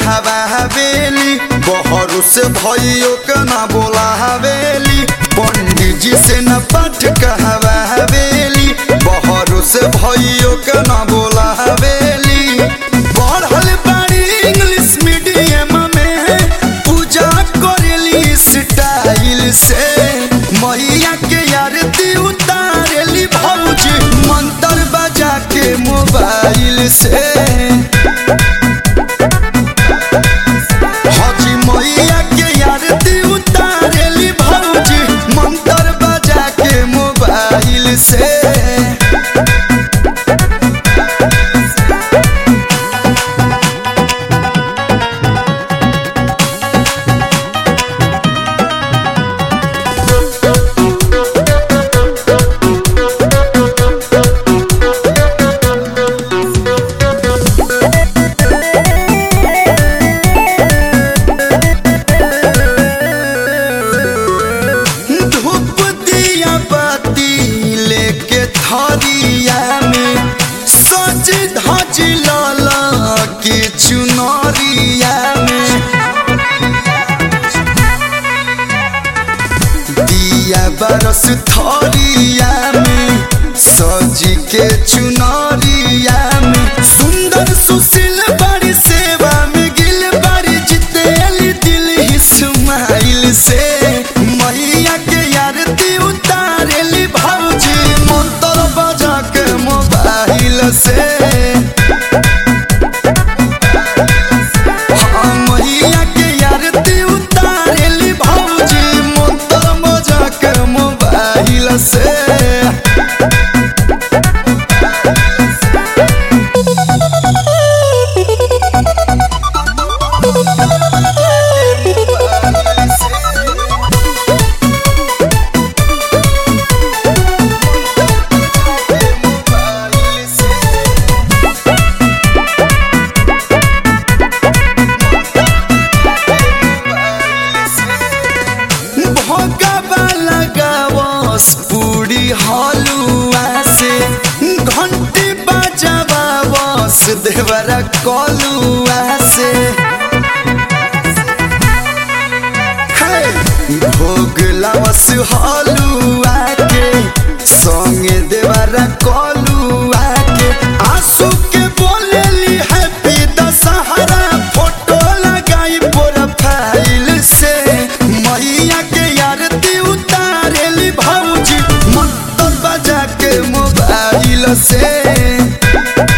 कहवा हवेली बहरू से भइयो के ना बोला हवेली पंडित जी से न पाठ कहवा हवेली बहरू से भइयो के ना बोला हवेली पढ़ल बाड़ी इंग्लिश मीडियम में पूजा करेली स्टाइल से मैया के आरती उतारेली भौजी मंत्र बजा के मोबाइल से हाजी मैया के आरती उतारेली भौजी मंत्र बजा के मोबाइल से थरिया में सज धज लाला के चुनरिया में दिया बरस थरिया में सज के चुनरिया में सुंदर सुशील बड़ी सेवा में गिल बड़ी जितेली दिल ही सुमाइल से मैया के आरती उतारेली भौजी मंत्र बजा के मोबाइल से मैया के आरती उतारेली भौजी मंत्र बजा के मोबाइल से पूरी हलुआ से घंटी बजावास देवरा कलुआ से भोग लावस हलुआ के संगे देवरा कलुआ के आंसू के बोलेली हैप्पी दशहरा फोटो लगाई प्रोफाइल से मैया के आरती उतारेली भौजी मंत्र बजा के मोबाइल से